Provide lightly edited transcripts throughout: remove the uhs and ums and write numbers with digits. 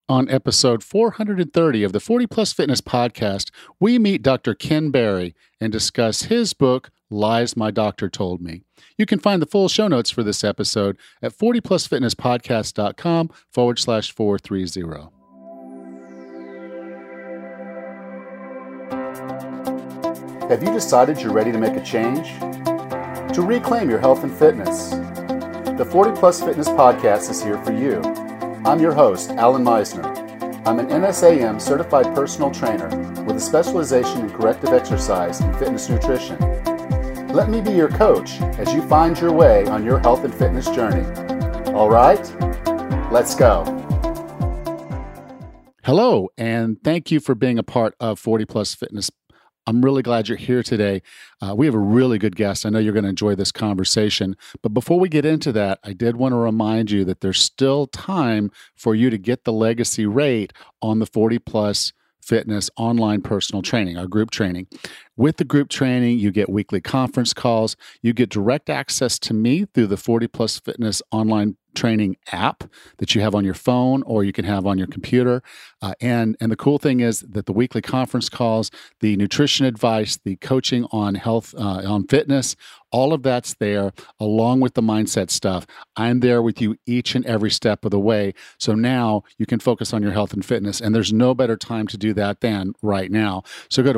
On episode 430 of the 40 Plus Fitness podcast, we meet Dr. Ken Berry and discuss his book, Lies My Doctor Told Me. You can find the full show notes for this episode at 40plusfitnesspodcast.com/430. Have you decided you're ready to make a change? To reclaim your health and fitness? The 40 Plus Fitness podcast is here for you. I'm your host, Alan Meisner. I'm an NSAM certified personal trainer with a specialization in corrective exercise and fitness nutrition. Let me be your coach as you find your way on your health and fitness journey. All right, let's go. Hello, and thank you for being a part of 40 Plus Fitness. I'm really glad you're here today. We have a really good guest. I know you're going to enjoy this conversation. But before we get into that, I did want to remind you that there's still time for you to get the legacy rate on the 40 Plus Fitness online personal training, our group training. With the group training, you get weekly conference calls. You get direct access to me through the 40 Plus Fitness online training app that you have on your phone or you can have on your computer. And the cool thing is that the weekly conference calls, the nutrition advice, the coaching on health, on fitness, all of that's there along with the mindset stuff. I'm there with you each and every step of the way. So now you can focus on your health and fitness. And there's no better time to do that than right now. So go to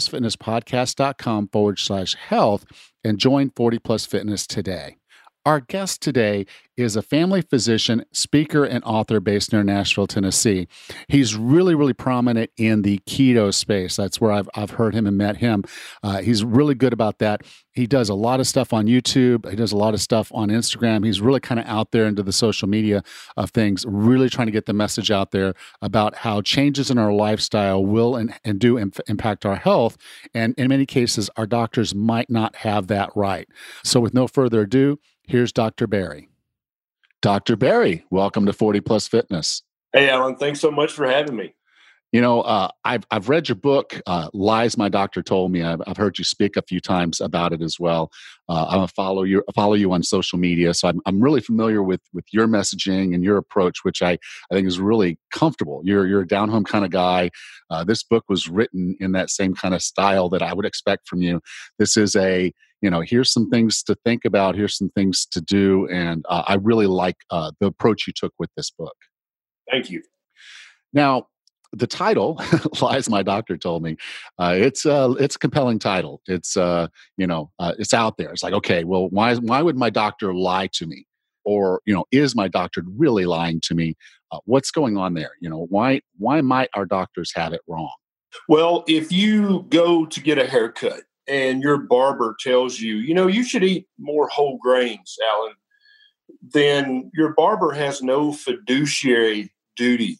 40plusfitnesspodcast.com/health and join 40 Plus Fitness today. Our guest today is a family physician, speaker, and author based near Nashville, Tennessee. He's really, really prominent in the keto space. That's where I've heard him and met him. He's really good about that. He does a lot of stuff on YouTube. He does a lot of stuff on Instagram. He's really kind of out there into the social media of things, really trying to get the message out there about how changes in our lifestyle will and do impact our health. And in many cases, our doctors might not have that right. So with no further ado, here's Dr. Berry. Dr. Berry, welcome to 40 Plus Fitness. Hey, Alan, thanks so much for having me. You know, I've read your book, Lies My Doctor Told Me. I've heard you speak a few times about it as well. I follow you on social media, so I'm really familiar with your messaging and your approach, which I think is really comfortable. You're a down home kind of guy. This book was written in that same kind of style that I would expect from you. This is here's some things to think about, here's some things to do, and I really like the approach you took with this book. Thank you. Now, the title, Lies My Doctor Told Me, it's a compelling title. It's it's out there. It's like, okay, well, why would my doctor lie to me? Or, is my doctor really lying to me? What's going on there? Why might our doctors have it wrong? Well, if you go to get a haircut and your barber tells you, you should eat more whole grains, Alan, then your barber has no fiduciary duty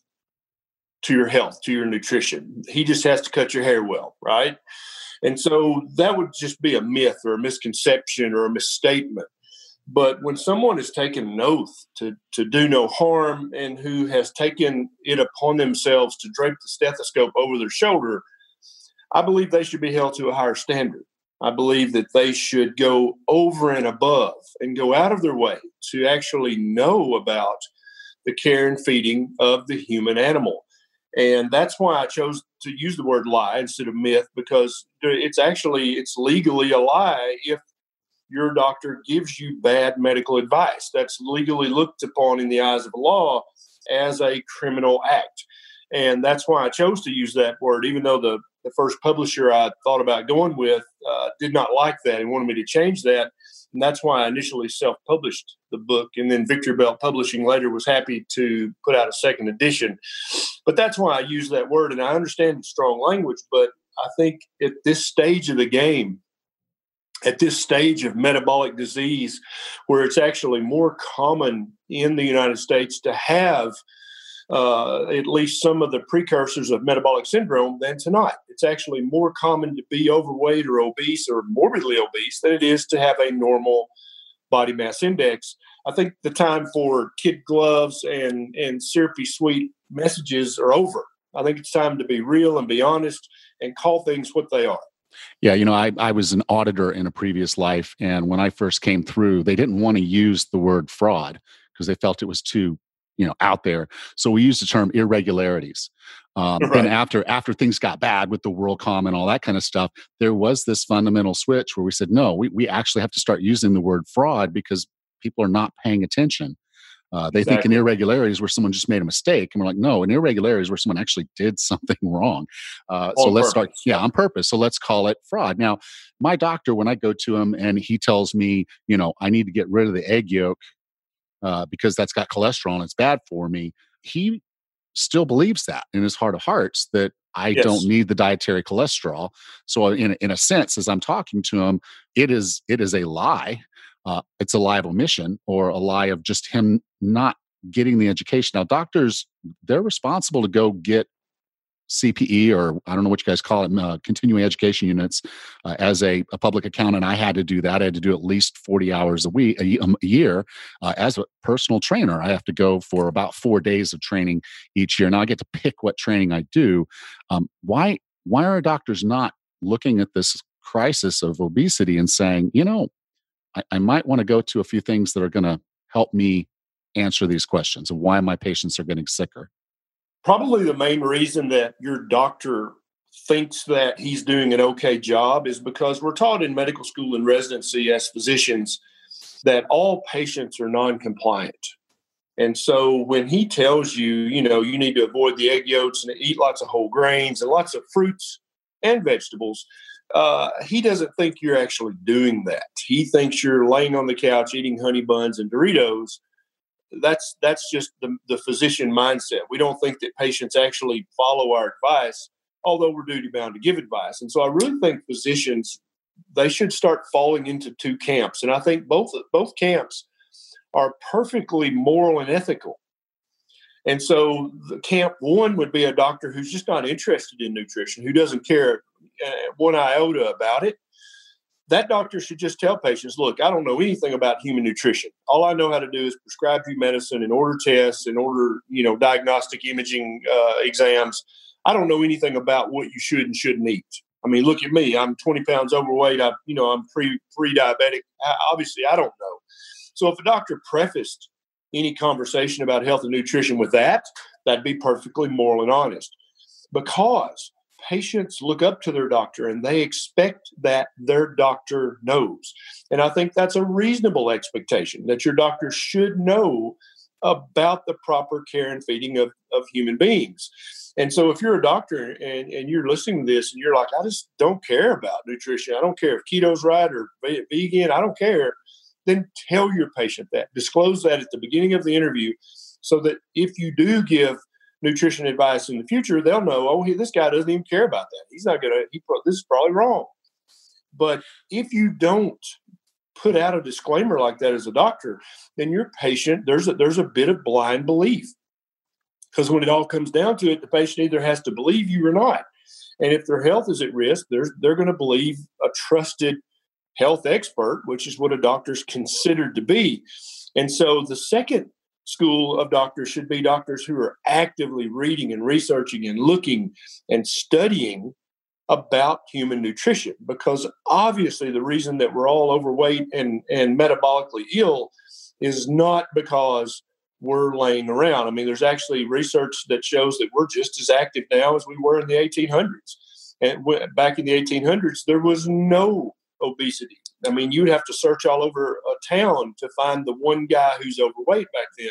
to your health, to your nutrition. He just has to cut your hair well, right? And so that would just be a myth or a misconception or a misstatement. But when someone has taken an oath to do no harm and who has taken it upon themselves to drape the stethoscope over their shoulder, I believe they should be held to a higher standard. I believe that they should go over and above and go out of their way to actually know about the care and feeding of the human animal. And that's why I chose to use the word lie instead of myth, because it's legally a lie if your doctor gives you bad medical advice. That's legally looked upon in the eyes of the law as a criminal act. And that's why I chose to use that word, even though the first publisher I thought about going with did not like that and wanted me to change that. And that's why I initially self-published the book. And then Victory Belt Publishing later was happy to put out a second edition. But that's why I use that word. And I understand the strong language, but I think at this stage of the game, at this stage of metabolic disease, where it's actually more common in the United States to have at least some of the precursors of metabolic syndrome than to not. It's actually more common to be overweight or obese or morbidly obese than it is to have a normal body mass index. I think the time for kid gloves and syrupy sweet messages are over. I think it's time to be real and be honest and call things what they are. Yeah, I was an auditor in a previous life, and when I first came through, they didn't want to use the word fraud because they felt it was too out there. So we use the term irregularities. Then Right. after things got bad with the WorldCom and all that kind of stuff, there was this fundamental switch where we said, no, we actually have to start using the word fraud because people are not paying attention. They think an Exactly. irregularity is where someone just made a mistake. And we're like, no, an irregularity is where someone actually did something wrong. So On let's start, purpose. on purpose. So let's call it fraud. Now, my doctor, when I go to him and he tells me, I need to get rid of the egg yolk because that's got cholesterol and it's bad for me, he still believes that in his heart of hearts that I don't Yes. need the dietary cholesterol. So in a sense, as I'm talking to him, it is a lie. It's a lie of omission or a lie of just him not getting the education. Now, doctors, they're responsible to go get CPE, or I don't know what you guys call it, continuing education units. As a public accountant, I had to do that. I had to do at least 40 hours a year. As a personal trainer, I have to go for about 4 days of training each year. Now I get to pick what training I do. Why are doctors not looking at this crisis of obesity and saying, I might want to go to a few things that are going to help me answer these questions of why my patients are getting sicker? Probably the main reason that your doctor thinks that he's doing an okay job is because we're taught in medical school and residency as physicians that all patients are non-compliant. And so when he tells you, you need to avoid the egg yolks and eat lots of whole grains and lots of fruits and vegetables, he doesn't think you're actually doing that. He thinks you're laying on the couch eating honey buns and Doritos. That's just the physician mindset. We don't think that patients actually follow our advice, although we're duty bound to give advice. And so I really think physicians, they should start falling into two camps. And I think both camps are perfectly moral and ethical. And so the camp one would be a doctor who's just not interested in nutrition, who doesn't care one iota about it. That doctor should just tell patients, look, I don't know anything about human nutrition. All I know how to do is prescribe you medicine and order tests and order, diagnostic imaging exams. I don't know anything about what you should and shouldn't eat. I mean, look at me. I'm 20 pounds overweight. I'm pre-diabetic. Obviously, I don't know. So if a doctor prefaced any conversation about health and nutrition with that, that'd be perfectly moral and honest. Because patients look up to their doctor and they expect that their doctor knows. And I think that's a reasonable expectation, that your doctor should know about the proper care and feeding of human beings. And so if you're a doctor and you're listening to this and you're like, I just don't care about nutrition, I don't care if keto's right or vegan, I don't care, then tell your patient that. Disclose that at the beginning of the interview so that if you do give nutrition advice in the future, they'll know, oh, this guy doesn't even care about that. He's not going to, this is probably wrong. But if you don't put out a disclaimer like that as a doctor, then your patient, there's a bit of blind belief. Because when it all comes down to it, the patient either has to believe you or not. And if their health is at risk, they're going to believe a trusted health expert, which is what a doctor's considered to be. And so the second school of doctors should be doctors who are actively reading and researching and looking and studying about human nutrition, because obviously the reason that we're all overweight and metabolically ill is not because we're laying around. I mean, there's actually research that shows that we're just as active now as we were in the 1800s. And back in the 1800s, there was no obesity. I mean, you'd have to search all over a town to find the one guy who's overweight back then.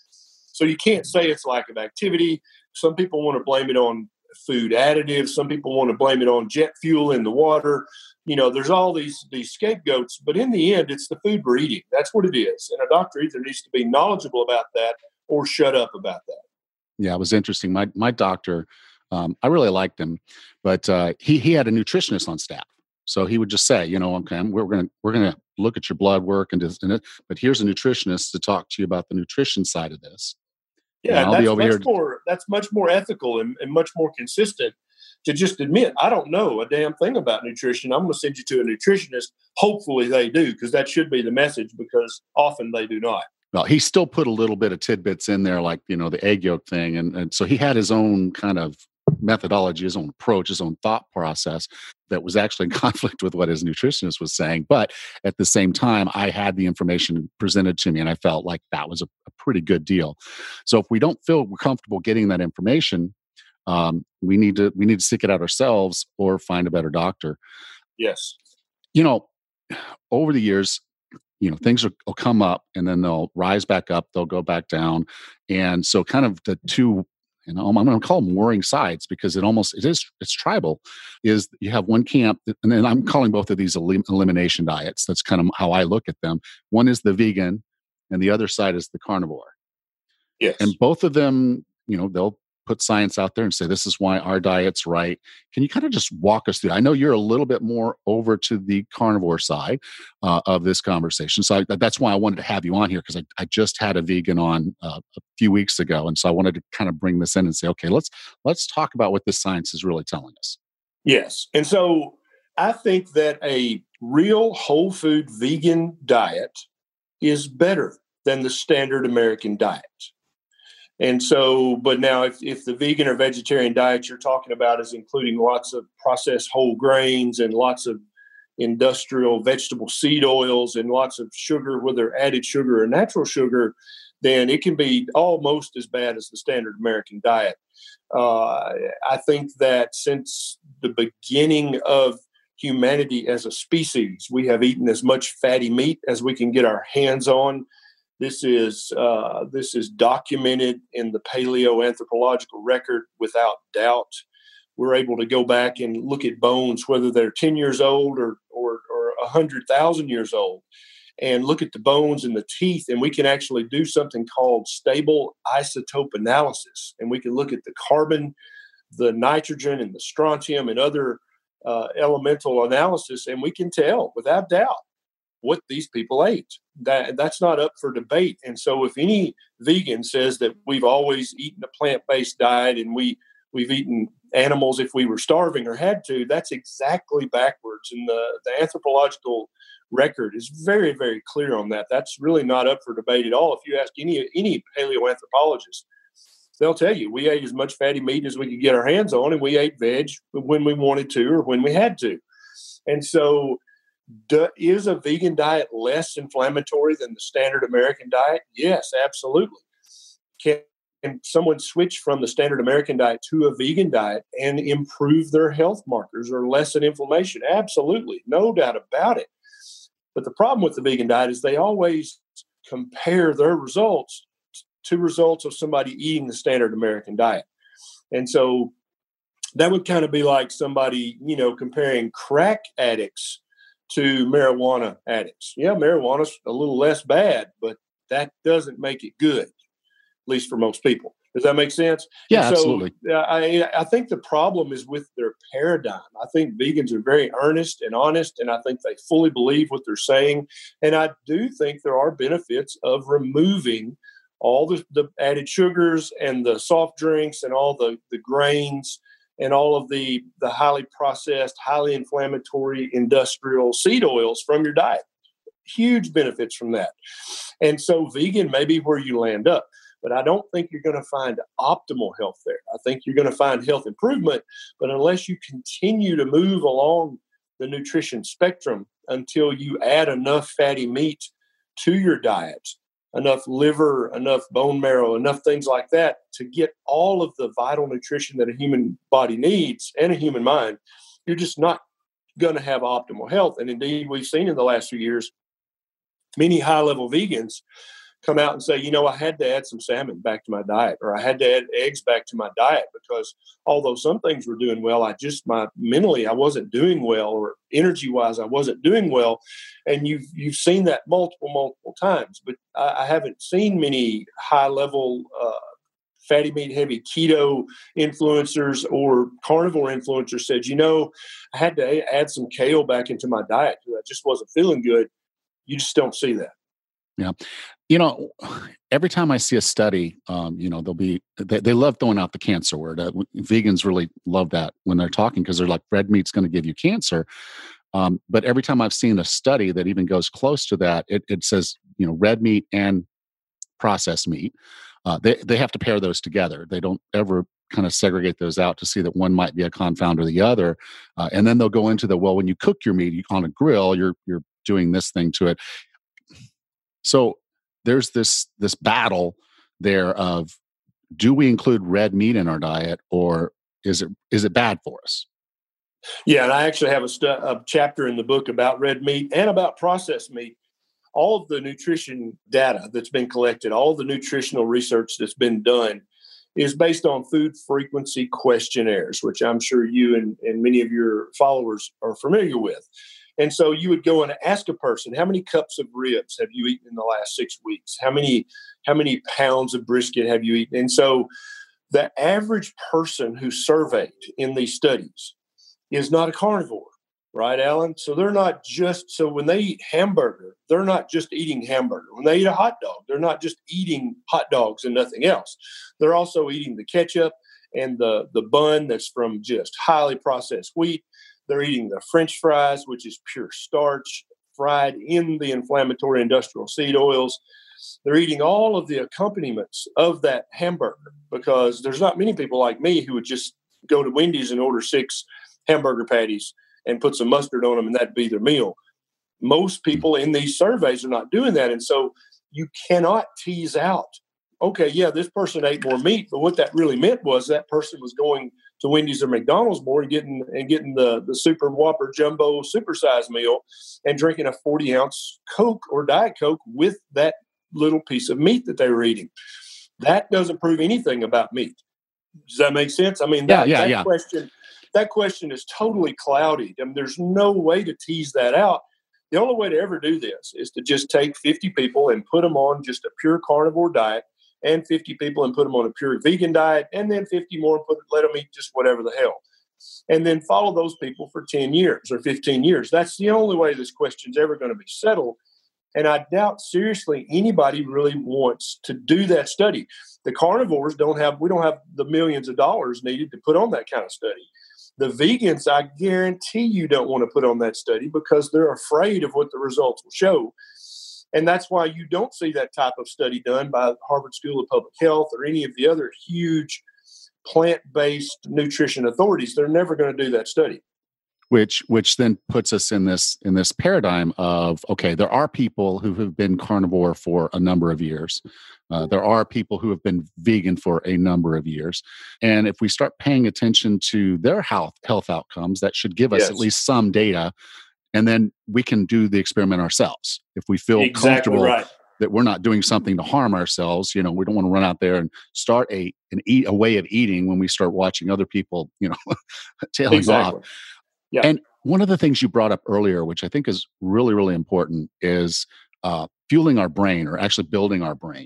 So you can't say it's lack of activity. Some people want to blame it on food additives. Some people want to blame it on jet fuel in the water. There's all these scapegoats, but in the end, it's the food we're eating. That's what it is. And a doctor either needs to be knowledgeable about that or shut up about that. Yeah, it was interesting. My doctor, I really liked him, but he had a nutritionist on staff. So he would just say, okay, we're gonna look at your blood work but here's a nutritionist to talk to you about the nutrition side of this. Yeah, I'll be over here. That's much more ethical and much more consistent to just admit, I don't know a damn thing about nutrition. I'm going to send you to a nutritionist. Hopefully they do, because that should be the message, because often they do not. Well, he still put a little bit of tidbits in there, like, the egg yolk thing. And so he had his own kind of methodology, his own approach, his own thought process that was actually in conflict with what his nutritionist was saying. But at the same time, I had the information presented to me and I felt like that was a pretty good deal. So if we don't feel we're comfortable getting that information, we need to seek it out ourselves or find a better doctor. Yes. You know, over the years, things will come up and then they'll rise back up, they'll go back down. And so kind of the two, I'm going to call them warring sides because it's tribal, is you have one camp, and then I'm calling both of these elimination diets. That's kind of how I look at them. One is the vegan and the other side is the carnivore. Yes. And both of them, they'll put science out there and say, this is why our diet's right. Can you kind of just walk us through? I know you're a little bit more over to the carnivore side of this conversation. So that's why I wanted to have you on here, because I just had a vegan on a few weeks ago. And so I wanted to kind of bring this in and say, okay, let's talk about what this science is really telling us. Yes. And so I think that a real whole food vegan diet is better than the standard American diet. And so, but now if the vegan or vegetarian diet you're talking about is including lots of processed whole grains and lots of industrial vegetable seed oils and lots of sugar, whether added sugar or natural sugar, then it can be almost as bad as the standard American diet. I think that since the beginning of humanity as a species, we have eaten as much fatty meat as we can get our hands on. This is documented in the paleoanthropological record without doubt. We're able to go back and look at bones, whether they're 10 years old or 100,000 years old, and look at the bones and the teeth, and we can actually do something called stable isotope analysis. And we can look at the carbon, the nitrogen, and the strontium and other elemental analysis, and we can tell without doubt what these people ate. That's not up for debate. And so if any vegan says that we've always eaten a plant-based diet and we've eaten animals if we were starving or had to, that's exactly backwards. And the anthropological record is very, very clear on that. That's really not up for debate at all. If you ask any paleoanthropologist, they'll tell you we ate as much fatty meat as we could get our hands on, and we ate veg when we wanted to or when we had to. And so is a vegan diet less inflammatory than the standard American diet? Yes, absolutely. Can someone switch from the standard American diet to a vegan diet and improve their health markers or lessen inflammation? Absolutely. No doubt about it. But the problem with the vegan diet is they always compare their results to results of somebody eating the standard American diet. And so that would kind of be like somebody, comparing crack addicts to marijuana addicts. Yeah, marijuana's a little less bad, but that doesn't make it good, at least for most people. Does that make sense? Yeah, absolutely. I think the problem is with their paradigm. I think vegans are very earnest and honest, and I think they fully believe what they're saying. And I do think there are benefits of removing all the added sugars and the soft drinks and all the grains and all of the highly processed, highly inflammatory industrial seed oils from your diet. Huge benefits from that. And so vegan may be where you land up, but I don't think you're going to find optimal health there. I think you're going to find health improvement, but unless you continue to move along the nutrition spectrum until you add enough fatty meat to your diet, enough liver, enough bone marrow, enough things like that to get all of the vital nutrition that a human body needs and a human mind, you're just not going to have optimal health. And indeed, we've seen in the last few years, many high-level vegans come out and say, I had to add some salmon back to my diet, or I had to add eggs back to my diet because although some things were doing well, mentally I wasn't doing well, or energy-wise I wasn't doing well. And you've seen that multiple times, but I haven't seen many high-level fatty meat heavy keto influencers or carnivore influencers said, I had to add some kale back into my diet because I just wasn't feeling good. You just don't see that. Yeah. Every time I see a study, they love throwing out the cancer word. Vegans really love that when they're talking because they're like, red meat's going to give you cancer. But every time I've seen a study that even goes close to that, it says, red meat and processed meat, they have to pair those together. They don't ever kind of segregate those out to see that one might be a confound or the other. And then they'll go into well, when you cook your meat on a grill, you're doing this thing to it. So there's this battle there of, do we include red meat in our diet, or is it bad for us? Yeah, and I actually have a chapter in the book about red meat and about processed meat. All of the nutrition data that's been collected, all the nutritional research that's been done is based on food frequency questionnaires, which I'm sure you and many of your followers are familiar with. And so you would go and ask a person, how many cups of ribs have you eaten in the last 6 weeks? How many pounds of brisket have you eaten? And so the average person who's surveyed in these studies is not a carnivore, right, Alan? So they're not just, so when they eat hamburger, they're not just eating hamburger. When they eat a hot dog, they're not just eating hot dogs and nothing else. They're also eating the ketchup and the bun that's from just highly processed wheat. They're eating the French fries, which is pure starch, fried in the inflammatory industrial seed oils. They're eating all of the accompaniments of that hamburger, because there's not many people like me who would just go to Wendy's and order 6 hamburger patties and put some mustard on them and that'd be their meal. Most people in these surveys are not doing that. And so you cannot tease out, okay, yeah, this person ate more meat, but what that really meant was that person was going to Wendy's or McDonald's more and getting the Super Whopper Jumbo supersize meal and drinking a 40-ounce Coke or Diet Coke with that little piece of meat that they were eating. That doesn't prove anything about meat. Does that make sense? I mean, that question is totally cloudy. I mean, there's no way to tease that out. The only way to ever do this is to just take 50 people and put them on just a pure carnivore diet, and 50 people and put them on a pure vegan diet, and then 50 more and let them eat just whatever the hell. And then follow those people for 10 years or 15 years. That's the only way this question's ever going to be settled. And I doubt seriously anybody really wants to do that study. The carnivores we don't have the millions of dollars needed to put on that kind of study. The vegans, I guarantee you, don't want to put on that study because they're afraid of what the results will show. And that's why you don't see that type of study done by Harvard School of Public Health or any of the other huge plant-based nutrition authorities. They're never going to do that study. Which then puts us in this paradigm of, okay, there are people who have been carnivore for a number of years. There are people who have been vegan for a number of years. And if we start paying attention to their health outcomes, that should give us at least some data. And then we can do the experiment ourselves. If we feel comfortable that we're not doing something to harm ourselves, we don't want to run out there and start a way of eating when we start watching other people, tailing off. Yeah. And one of the things you brought up earlier, which I think is really, really important, is fueling our brain, or actually building our brain.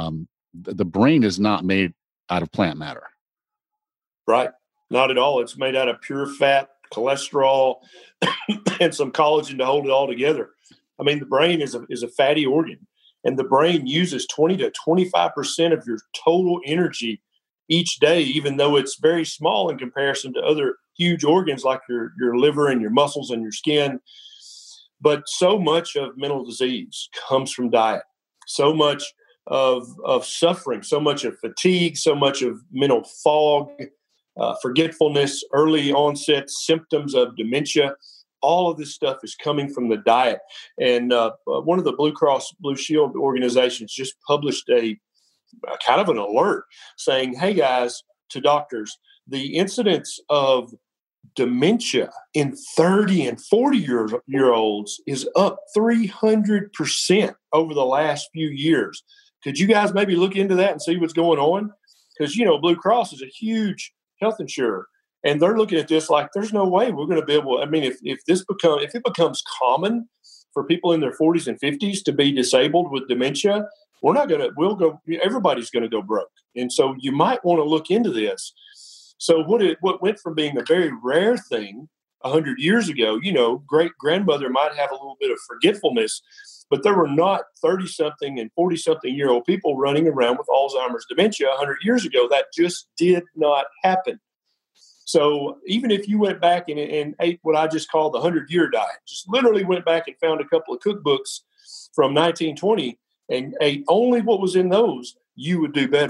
The brain is not made out of plant matter. Right. Not at all. It's made out of pure fat, cholesterol, and some collagen to hold it all together. I mean, the brain is a fatty organ, and the brain uses 20 to 25% of your total energy each day, even though it's very small in comparison to other huge organs like your liver and your muscles and your skin. But so much of mental disease comes from diet. So much of suffering, so much of fatigue, so much of mental fog, forgetfulness, early onset symptoms of dementia. All of this stuff is coming from the diet. And one of the Blue Cross Blue Shield organizations just published a kind of an alert saying, hey guys, to doctors, the incidence of dementia in 30 and 40-year-olds is up 300% over the last few years. Could you guys maybe look into that and see what's going on? Because, Blue Cross is a huge health insurer, and they're looking at this like there's no way we're going to be able. I mean, if it becomes common for people in their 40s and 50s to be disabled with dementia, everybody's going to go broke. And so you might want to look into this. So what went from being a very rare thing 100 years ago, great grandmother might have a little bit of forgetfulness, but there were not 30-something and 40-something-year-old people running around with Alzheimer's dementia 100 years ago. That just did not happen. So even if you went back and ate what I just call the 100-year diet, just literally went back and found a couple of cookbooks from 1920 and ate only what was in those, you would do better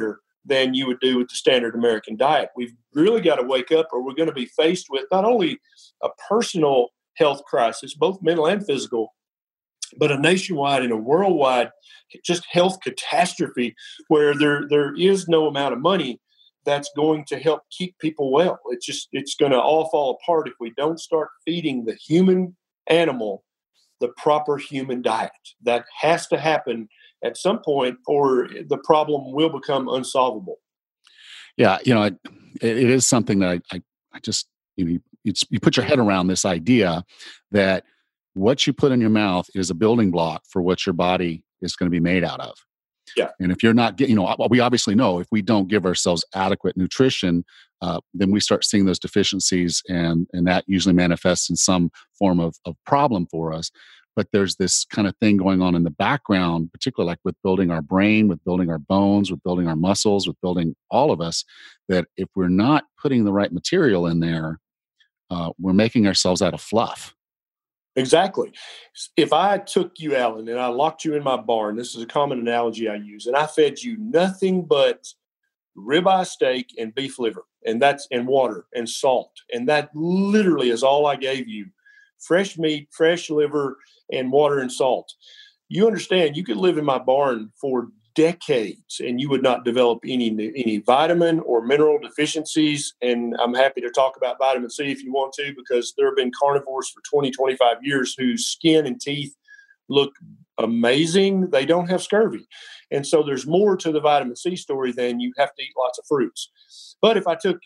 than you would do with the standard American diet. We've really got to wake up, or we're going to be faced with not only a personal health crisis, both mental and physical, but a nationwide and a worldwide just health catastrophe where there is no amount of money that's going to help keep people well. It's going to all fall apart if we don't start feeding the human animal the proper human diet. That has to happen at some point, or the problem will become unsolvable. Yeah, it is something that I just, you put your head around this idea that what you put in your mouth is a building block for what your body is going to be made out of. Yeah. And if you're not getting, we obviously know if we don't give ourselves adequate nutrition, then we start seeing those deficiencies, and that usually manifests in some form of problem for us. But there's this kind of thing going on in the background, particularly like with building our brain, with building our bones, with building our muscles, with building all of us, that if we're not putting the right material in there, we're making ourselves out of fluff. Exactly. If I took you, Alan, and I locked you in my barn, this is a common analogy I use, and I fed you nothing but ribeye steak and beef liver, and water and salt, and that literally is all I gave you: fresh meat, fresh liver, and water and salt. You understand? You could live in my barn for decades, and you would not develop any vitamin or mineral deficiencies. And I'm happy to talk about vitamin C if you want to, because there have been carnivores for 20, 25 years whose skin and teeth look amazing. They don't have scurvy. And so there's more to the vitamin C story than you have to eat lots of fruits. But if I took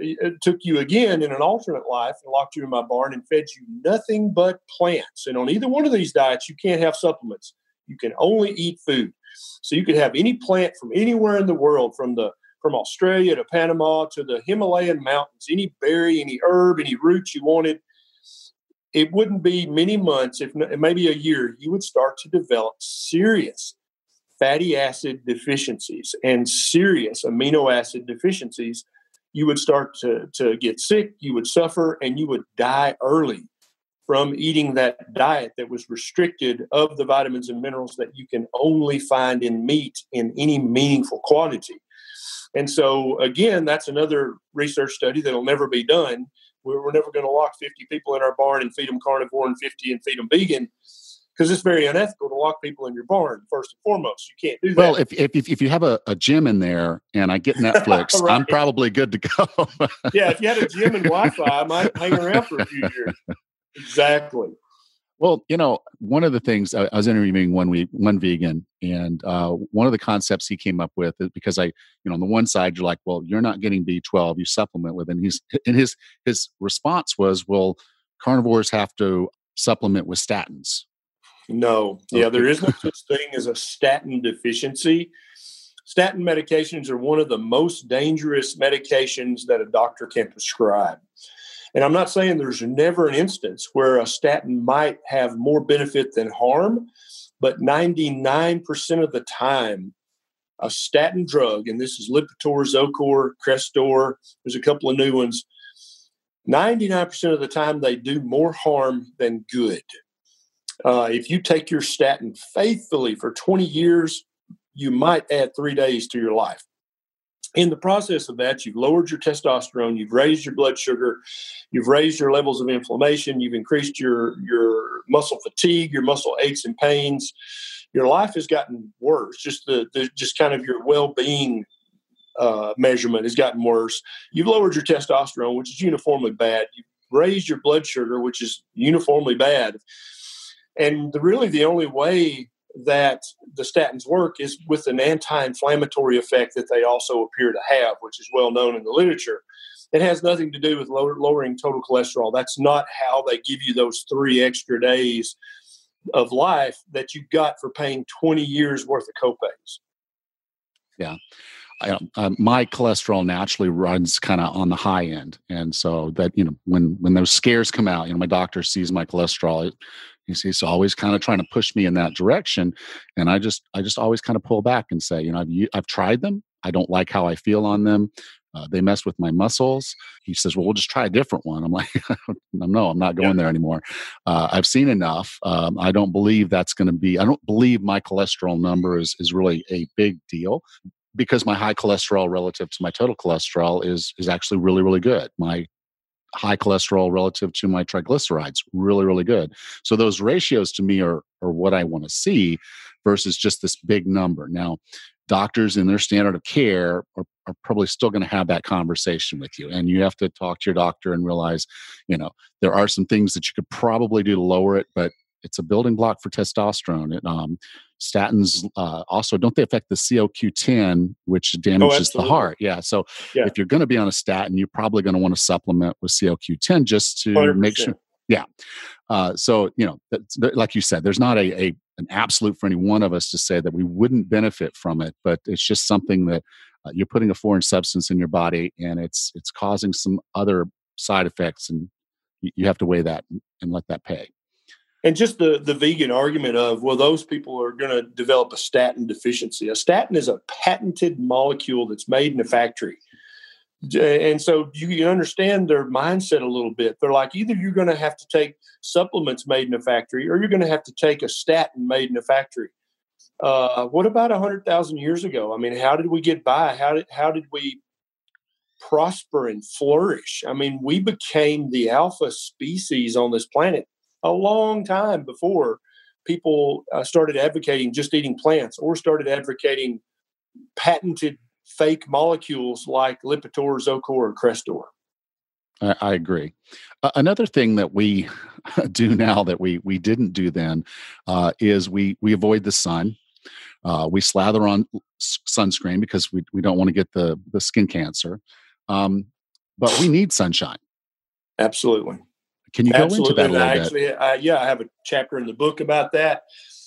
you again in an alternate life and locked you in my barn and fed you nothing but plants, and on either one of these diets, you can't have supplements. You can only eat food. So you could have any plant from anywhere in the world, from Australia to Panama to the Himalayan mountains, any berry, any herb, any root you wanted. It wouldn't be many months, if not, maybe a year, you would start to develop serious fatty acid deficiencies and serious amino acid deficiencies. You would start to get sick, you would suffer, and you would die early from eating that diet that was restricted of the vitamins and minerals that you can only find in meat in any meaningful quantity. And so, again, that's another research study that'll never be done. We're never going to lock 50 people in our barn and feed them carnivore and 50 and feed them vegan, because it's very unethical to lock people in your barn, first and foremost. You can't do that. Well, if you have a gym in there and I get Netflix, right, I'm probably good to go. Yeah, if you had a gym and Wi-Fi, I might hang around for a few years. Exactly. Well, one of the things I was interviewing one vegan, and one of the concepts he came up with is because on the one side you're like, well, you're not getting B12, you supplement with, and his response was, well, carnivores have to supplement with statins. No, yeah, there is no such thing as a statin deficiency. Statin medications are one of the most dangerous medications that a doctor can prescribe. And I'm not saying there's never an instance where a statin might have more benefit than harm, but 99% of the time, a statin drug, and this is Lipitor, Zocor, Crestor, there's a couple of new ones, 99% of the time they do more harm than good. If you take your statin faithfully for 20 years, you might add 3 days to your life. In the process of that, you've lowered your testosterone, you've raised your blood sugar, you've raised your levels of inflammation, you've increased your muscle fatigue, your muscle aches and pains. Your life has gotten worse. Just just kind of your well-being measurement has gotten worse. You've lowered your testosterone, which is uniformly bad. You've raised your blood sugar, which is uniformly bad. And really the only way that the statins work is with an anti-inflammatory effect that they also appear to have, which is well known in the literature. It has nothing to do with lowering total cholesterol. That's not how they give you those 3 extra days of life that you got for paying 20 years worth of copays. Yeah. My cholesterol naturally runs kind of on the high end. And so that, when those scares come out, my doctor sees my cholesterol, he's always kind of trying to push me in that direction. And I just always kind of pull back and say, I've tried them. I don't like how I feel on them. They mess with my muscles. He says, well, we'll just try a different one. I'm like, no, I'm not going there anymore. I've seen enough. I don't believe that's going to be, I don't believe my cholesterol number is really a big deal. because my high cholesterol relative to my total cholesterol is actually really, really good. My high cholesterol relative to my triglycerides, really, really good. So those ratios to me are what I want to see versus just this big number. Now, doctors in their standard of care are probably still going to have that conversation with you. And you have to talk to your doctor and realize, there are some things that you could probably do to lower it, but it's a building block for testosterone. Statins also, don't they affect the CoQ10, which damages the heart? Yeah. So if you're going to be on a statin, you're probably going to want to supplement with CoQ10 just to 100%. make sure. Yeah. So, like you said, there's not an absolute for any one of us to say that we wouldn't benefit from it, but it's just something that you're putting a foreign substance in your body and it's causing some other side effects, and you have to weigh that and let that pay. And just the vegan argument of, well, those people are going to develop a statin deficiency. A statin is a patented molecule that's made in a factory. And so you understand their mindset a little bit. They're like, either you're going to have to take supplements made in a factory or you're going to have to take a statin made in a factory. What about 100,000 years ago? I mean, how did we get by? How did we prosper and flourish? I mean, we became the alpha species on this planet a long time before people started advocating just eating plants or started advocating patented fake molecules like Lipitor, Zocor, or Crestor. I agree. Another thing that we do now that we didn't do then is we avoid the sun. We slather on sunscreen because we don't want to get the skin cancer. But we need sunshine. Absolutely. Can you go into that a little bit? Actually, I have a chapter in the book about that.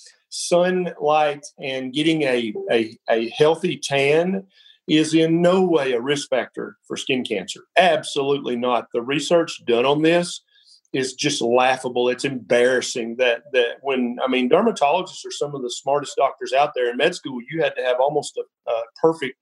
Sunlight and getting a healthy tan is in no way a risk factor for skin cancer. Absolutely not. The research done on this is just laughable. It's embarrassing that dermatologists are some of the smartest doctors out there. In med school, you had to have almost a perfect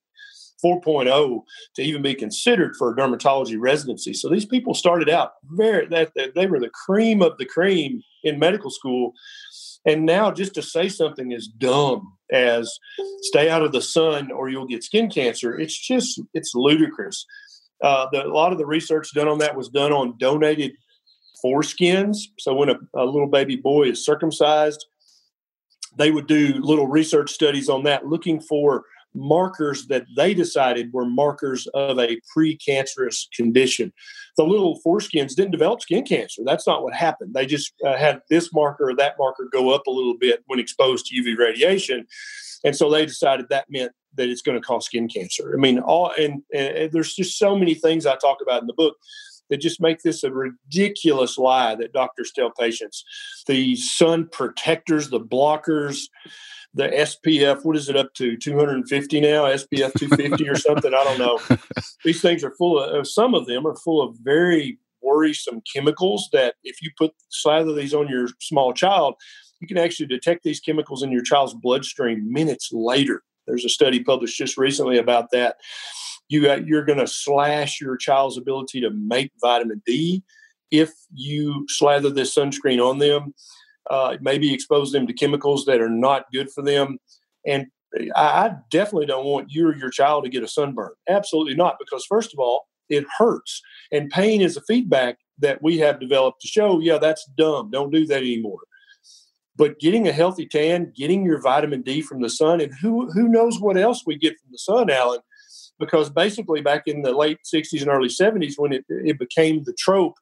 4.0 to even be considered for a dermatology residency. So these people started out they were the cream of the cream in medical school. And now just to say something as dumb as stay out of the sun or you'll get skin cancer, it's ludicrous. A lot of the research done on that was done on donated foreskins. So when a little baby boy is circumcised, they would do little research studies on that, looking for markers that they decided were markers of a precancerous condition. The little foreskins didn't develop skin cancer. That's not what happened. They just had this marker or that marker go up a little bit when exposed to UV radiation. And so they decided that meant that it's going to cause skin cancer. I mean, and there's just so many things I talk about in the book that just make this a ridiculous lie that doctors tell patients. The sun protectors, the blockers, the SPF, what is it up to? 250 now? SPF 250 or something? I don't know. These things are some of them are full of very worrisome chemicals that if you slather these on your small child, you can actually detect these chemicals in your child's bloodstream minutes later. There's a study published just recently about that. You're going to slash your child's ability to make vitamin D if you slather this sunscreen on them. Maybe expose them to chemicals that are not good for them. And I definitely don't want you or your child to get a sunburn. Absolutely not. Because first of all, it hurts. And pain is a feedback that we have developed to show, that's dumb. Don't do that anymore. But getting a healthy tan, getting your vitamin D from the sun, and who knows what else we get from the sun, Alan, because basically back in the late 60s and early 70s when it became the trope,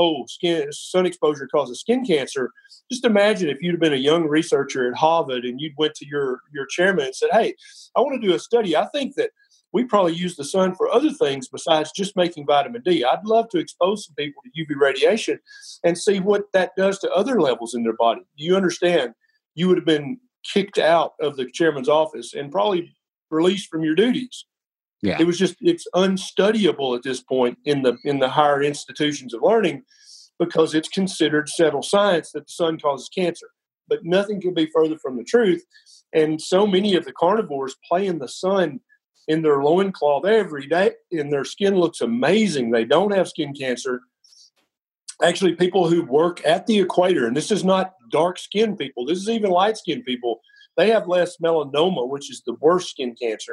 sun exposure causes skin cancer. Just imagine if you'd have been a young researcher at Harvard and you'd went to your chairman and said, hey, I want to do a study. I think that we probably use the sun for other things besides just making vitamin D. I'd love to expose some people to UV radiation and see what that does to other levels in their body. You understand, you would have been kicked out of the chairman's office and probably released from your duties. Yeah. It's unstudyable at this point in the higher institutions of learning because it's considered settled science that the sun causes cancer. But nothing could be further from the truth. And so many of the carnivores play in the sun in their loincloth every day, and their skin looks amazing. They don't have skin cancer. Actually, people who work at the equator, and this is not dark-skinned people, this is even light-skinned people, they have less melanoma, which is the worst skin cancer,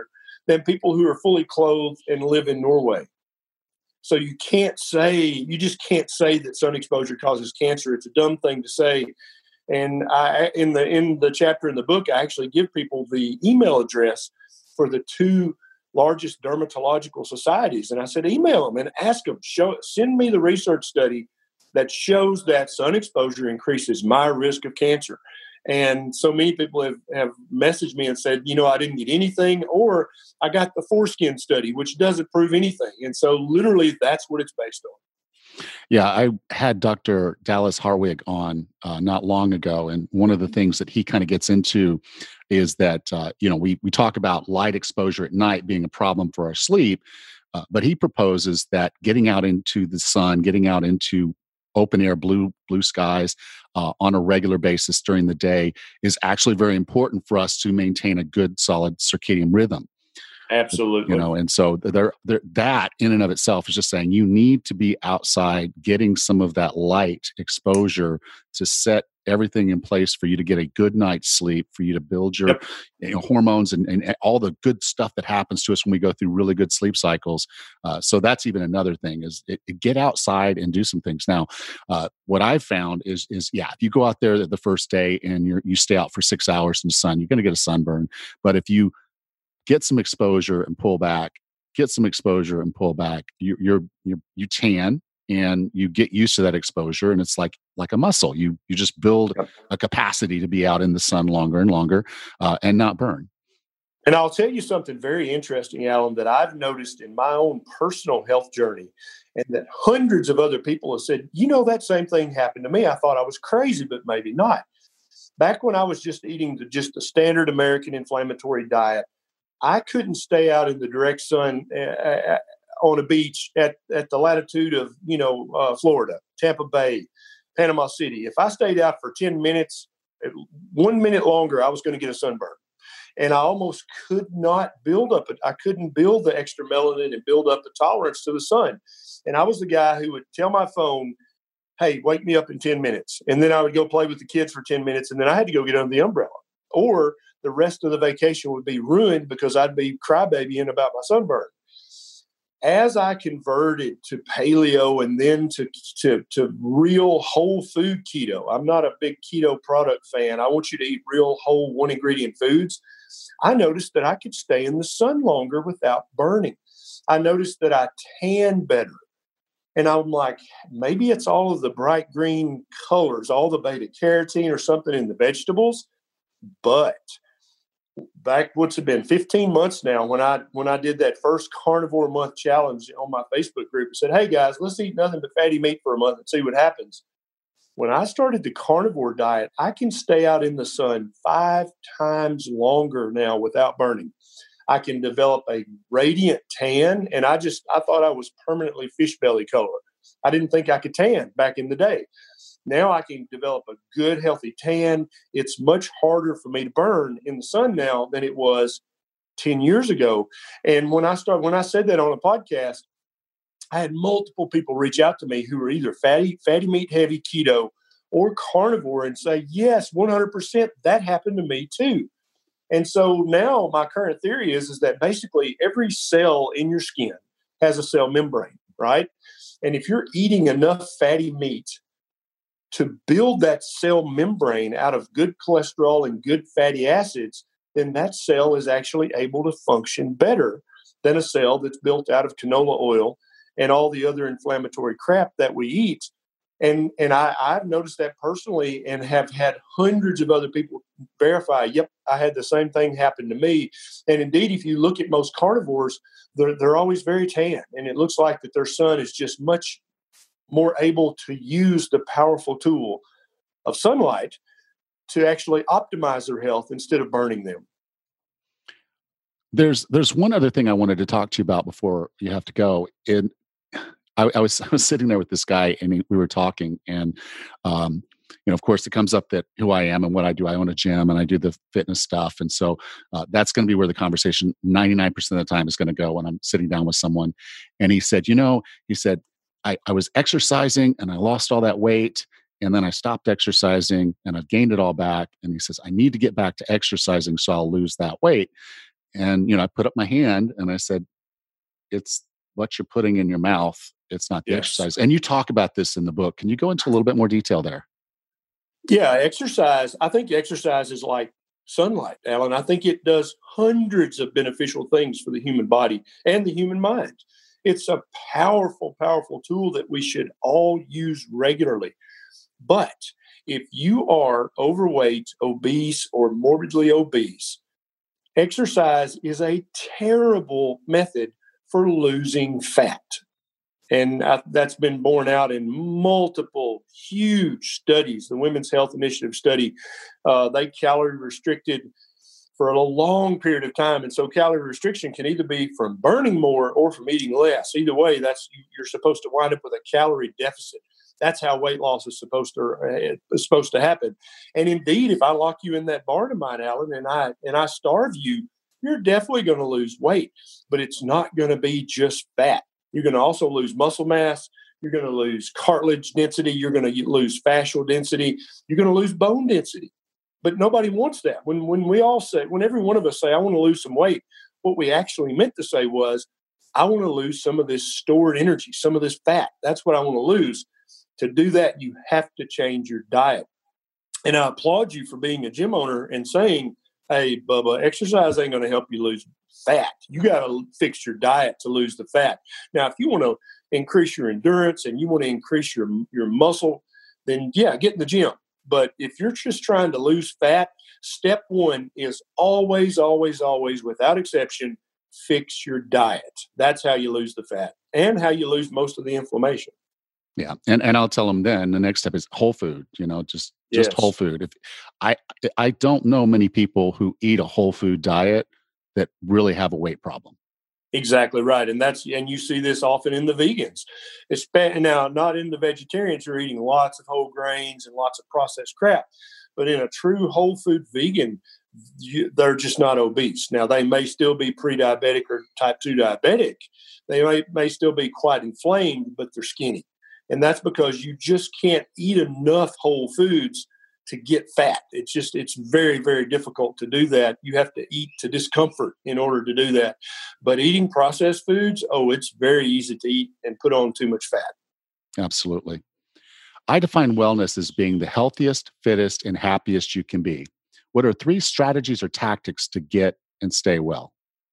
than people who are fully clothed and live in Norway. So you just can't say that sun exposure causes cancer. It's a dumb thing to say. And in the chapter in the book, I actually give people the email address for the two largest dermatological societies. And I said, email them and ask them, send me the research study that shows that sun exposure increases my risk of cancer. And so many people have messaged me and said, I didn't get anything, or I got the foreskin study, which doesn't prove anything. And so literally that's what it's based on. Yeah, I had Dr. Dallas Harwig on not long ago, and one of the things that he kind of gets into is that we talk about light exposure at night being a problem for our sleep, but he proposes that getting out into the sun, getting out into open air, blue skies on a regular basis during the day is actually very important for us to maintain a good, solid circadian rhythm. Absolutely. And so that in and of itself is just saying you need to be outside getting some of that light exposure to set everything in place for you to get a good night's sleep, for you to build your hormones and all the good stuff that happens to us when we go through really good sleep cycles. So that's even another thing is get outside and do some things. Now, what I've found is if you go out there the first day and you stay out for 6 hours in the sun, you're going to get a sunburn. But if you get some exposure and pull back, you tan and you get used to that exposure, and it's like a muscle. You just build a capacity to be out in the sun longer and longer and not burn. And I'll tell you something very interesting, Alan, that I've noticed in my own personal health journey, and that hundreds of other people have said, that same thing happened to me. I thought I was crazy, but maybe not. Back when I was just eating the standard American inflammatory diet, I couldn't stay out in the direct sun on a beach at the latitude of, Florida, Tampa Bay, Panama City. If I stayed out for 10 minutes, 1 minute longer, I was going to get a sunburn. And I almost could not I couldn't build the extra melanin and build up the tolerance to the sun. And I was the guy who would tell my phone, hey, wake me up in 10 minutes. And then I would go play with the kids for 10 minutes. And then I had to go get under the umbrella. Or the rest of the vacation would be ruined because I'd be crybabying about my sunburn. As I converted to paleo and then to real whole food keto, I'm not a big keto product fan. I want you to eat real whole one ingredient foods. I noticed that I could stay in the sun longer without burning. I noticed that I tan better. And I'm like, maybe it's all of the bright green colors, all the beta carotene or something in the vegetables. But back, what's it been, 15 months now, when I did that first carnivore month challenge on my Facebook group, I said, hey guys, let's eat nothing but fatty meat for a month and see what happens. When I started the carnivore diet, I can stay out in the sun 5 times longer now without burning. I can develop a radiant tan, and I thought I was permanently fish belly color. I didn't think I could tan back in the day. Now I can develop a good, healthy tan. It's much harder for me to burn in the sun now than it was 10 years ago. And when I said that on a podcast, I had multiple people reach out to me who were either fatty meat heavy keto or carnivore and say, yes, 100%, that happened to me too. And so now my current theory is that basically every cell in your skin has a cell membrane, right? And if you're eating enough fatty meat to build that cell membrane out of good cholesterol and good fatty acids, then that cell is actually able to function better than a cell that's built out of canola oil and all the other inflammatory crap that we eat. And I've noticed that personally and have had hundreds of other people verify, yep, I had the same thing happen to me. And indeed, if you look at most carnivores, they're always very tan. And it looks like that their sun is just much more able to use the powerful tool of sunlight to actually optimize their health instead of burning them. There's one other thing I wanted to talk to you about before you have to go. And I was sitting there with this guy, and we were talking, and of course, it comes up that who I am and what I do. I own a gym, and I do the fitness stuff, and so that's going to be where the conversation 99% of the time is going to go when I'm sitting down with someone. And he said, I was exercising and I lost all that weight, and then I stopped exercising and I've gained it all back. And he says, I need to get back to exercising so I'll lose that weight. And, I put up my hand and I said, it's what you're putting in your mouth. It's not the Yes. exercise. And you talk about this in the book. Can you go into a little bit more detail there? Yeah, exercise. I think exercise is like sunlight, Alan. I think it does hundreds of beneficial things for the human body and the human mind. It's a powerful, powerful tool that we should all use regularly. But if you are overweight, obese, or morbidly obese, exercise is a terrible method for losing fat. And that's been borne out in multiple huge studies. The Women's Health Initiative study, they calorie restricted for a long period of time. And so calorie restriction can either be from burning more or from eating less. Either way, you're supposed to wind up with a calorie deficit. That's how weight loss is supposed to happen. And indeed, if I lock you in that barn of mine, Alan, and I starve you, you're definitely going to lose weight, but it's not going to be just fat. You're going to also lose muscle mass. You're going to lose cartilage density. You're going to lose fascial density. You're going to lose bone density. But nobody wants that. When every one of us say, I want to lose some weight, what we actually meant to say was, I want to lose some of this stored energy, some of this fat. That's what I want to lose. To do that, you have to change your diet. And I applaud you for being a gym owner and saying, hey, Bubba, exercise ain't going to help you lose fat. You got to fix your diet to lose the fat. Now, if you want to increase your endurance and you want to increase your muscle, then yeah, get in the gym. But if you're just trying to lose fat, step one is always, always, always, without exception, fix your diet. That's how you lose the fat and how you lose most of the inflammation. Yeah. And I'll tell them then the next step is whole food, just whole Yes. food. If I don't know many people who eat a whole food diet that really have a weight problem. Exactly right. And you see this often in the vegans. Now, not in the vegetarians who are eating lots of whole grains and lots of processed crap, but in a true whole food vegan, they're just not obese. Now, they may still be pre-diabetic or type 2 diabetic. They may still be quite inflamed, but they're skinny. And that's because you just can't eat enough whole foods to get fat. It's very, very difficult to do that. You have to eat to discomfort in order to do that. But eating processed foods, it's very easy to eat and put on too much fat. Absolutely. I define wellness as being the healthiest, fittest, and happiest you can be. What are 3 strategies or tactics to get and stay well?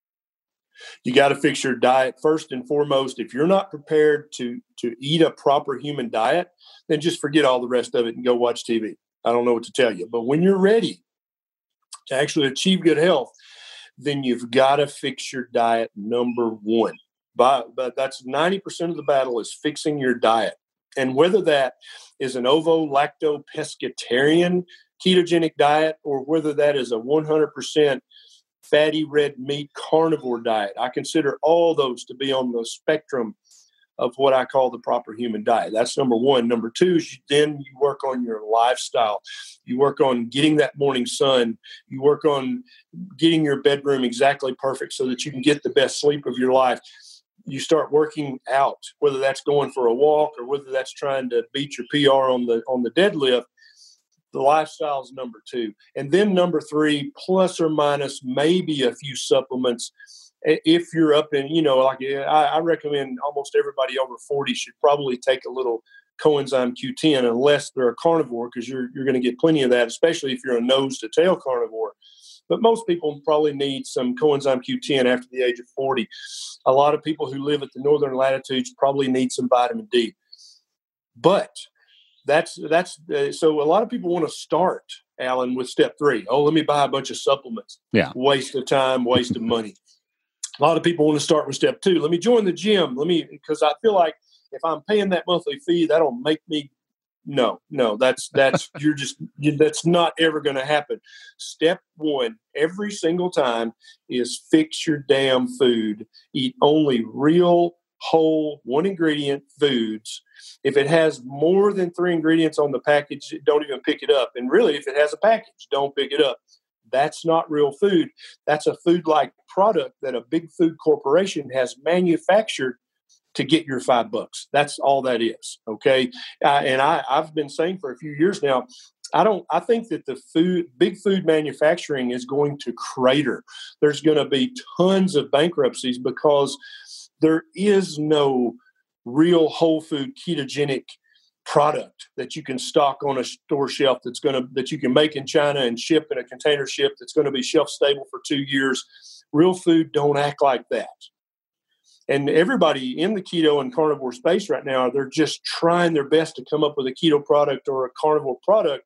You got to fix your diet first and foremost. If you're not prepared to eat a proper human diet, then just forget all the rest of it and go watch TV. I don't know what to tell you. But when you're ready to actually achieve good health, then you've got to fix your diet, number one. But that's 90% of the battle is fixing your diet. And whether that is an ovo-lacto-pescatarian ketogenic diet or whether that is a 100% fatty red meat carnivore diet, I consider all those to be on the spectrum of what I call the proper human diet. That's number one. Number two is then you work on your lifestyle. You work on getting that morning sun. You work on getting your bedroom exactly perfect so that you can get the best sleep of your life. You start working out, whether that's going for a walk or whether that's trying to beat your PR on the deadlift. The lifestyle is number two. And then number three, plus or minus maybe a few supplements. If you're up in, I recommend almost everybody over 40 should probably take a little coenzyme Q10 unless they're a carnivore, because you're going to get plenty of that, especially if you're a nose to tail carnivore. But most people probably need some coenzyme Q10 after the age of 40. A lot of people who live at the northern latitudes probably need some vitamin D. But that's so a lot of people want to start, Alan, with step three. Oh, let me buy a bunch of supplements. Yeah. Waste of time, waste of money. A lot of people want to start with step two. Let me join the gym. Because I feel like if I'm paying that monthly fee, that'll make me. No, that's that's not ever going to happen. Step one, every single time, is fix your damn food. Eat only real, whole, one ingredient foods. If it has more than 3 ingredients on the package, don't even pick it up. And really, if it has a package, don't pick it up. That's not real food. That's a food-like product that a big food corporation has manufactured to get your $5. That's all that is. Okay. And I've been saying for a few years now, I think that big food manufacturing is going to crater. There's going to be tons of bankruptcies because there is no real whole food ketogenic product that you can stock on a store shelf that you can make in China and ship in a container ship that's going to be shelf stable for 2 years. Real food don't act like that. And everybody in the keto and carnivore space right now, they're just trying their best to come up with a keto product or a carnivore product.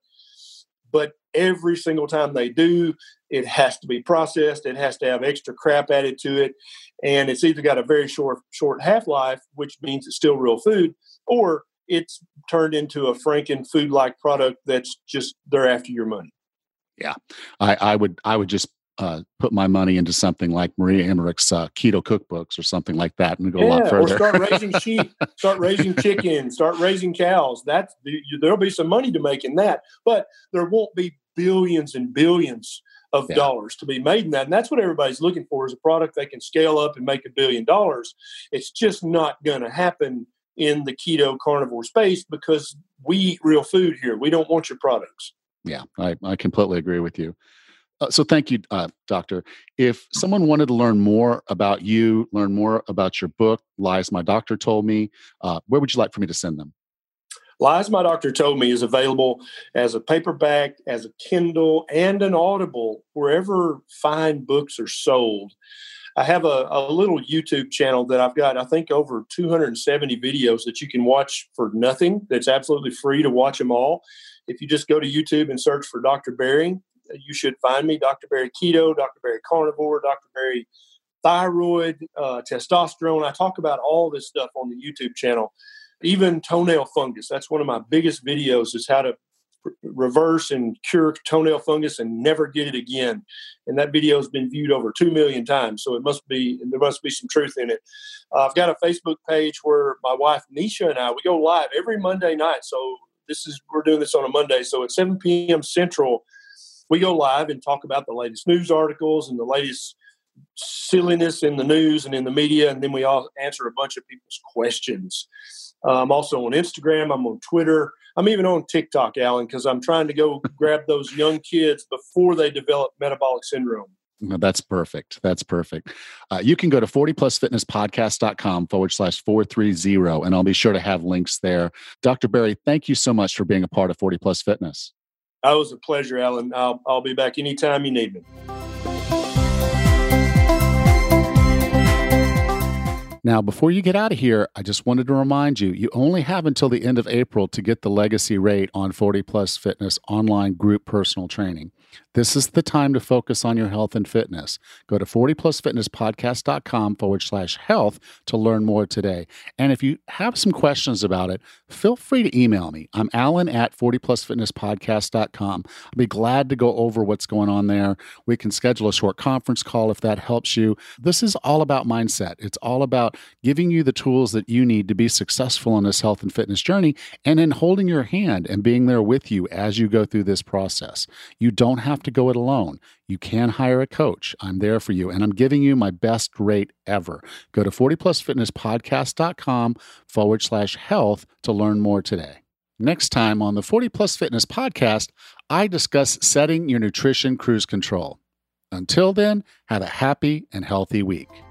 But every single time they do, it has to be processed. It has to have extra crap added to it. And it's either got a very short half-life, which means it's still real food, or it's turned into a Franken food-like product that's just they're after your money. Yeah, I would just put my money into something like Maria Emmerich's keto cookbooks or something like that, and go a lot further. Or start raising sheep, start raising chickens, start raising cows. There'll be some money to make in that, but there won't be billions and billions of dollars to be made in that. And that's what everybody's looking for, is a product they can scale up and make $1 billion. It's just not going to happen in the keto carnivore space because we eat real food here. We don't want your products. Yeah, I completely agree with you. So thank you, Doctor. If someone wanted to learn more about you, learn more about your book, Lies My Doctor Told Me, where would you like for me to send them? Lies My Doctor Told Me is available as a paperback, as a Kindle, and an Audible, wherever fine books are sold. I have a little YouTube channel that I've got, I think, over 270 videos that you can watch for nothing. That's absolutely free to watch them all. If you just go to YouTube and search for Dr. Berry, you should find me. Dr. Berry Keto, Dr. Berry Carnivore, Dr. Berry Thyroid, Testosterone. I talk about all this stuff on the YouTube channel. Even toenail fungus. That's one of my biggest videos, is how to reverse and cure toenail fungus and never get it again. And that video has been viewed over 2 million times. So there must be some truth in it. I've got a Facebook page where my wife Nisha and I, we go live every Monday night. So we're doing this on a Monday. So at 7 p.m. Central, we go live and talk about the latest news articles and the latest silliness in the news and in the media. And then we all answer a bunch of people's questions. I'm also on Instagram. I'm on Twitter. I'm even on TikTok, Alan, because I'm trying to go grab those young kids before they develop metabolic syndrome. No, that's perfect. That's perfect. You can go to 40plusfitnesspodcast.com/430, and I'll be sure to have links there. Dr. Berry, thank you so much for being a part of 40 Plus Fitness. It was a pleasure, Alan. I'll be back anytime you need me. Now, before you get out of here, I just wanted to remind you, you only have until the end of April to get the legacy rate on 40 Plus Fitness online group personal training. This is the time to focus on your health and fitness. Go to 40plusfitnesspodcast.com/health to learn more today. And if you have some questions about it, feel free to email me. I'm Alan at 40plusfitnesspodcast.com. I'll be glad to go over what's going on there. We can schedule a short conference call if that helps you. This is all about mindset. It's all about giving you the tools that you need to be successful in this health and fitness journey, and in holding your hand and being there with you as you go through this process. You don't have to go it alone. You can hire a coach. I'm there for you, and I'm giving you my best rate ever. Go to 40plusfitnesspodcast.com/health to learn more today. Next time on the 40 Plus Fitness Podcast, I discuss setting your nutrition cruise control. Until then, have a happy and healthy week.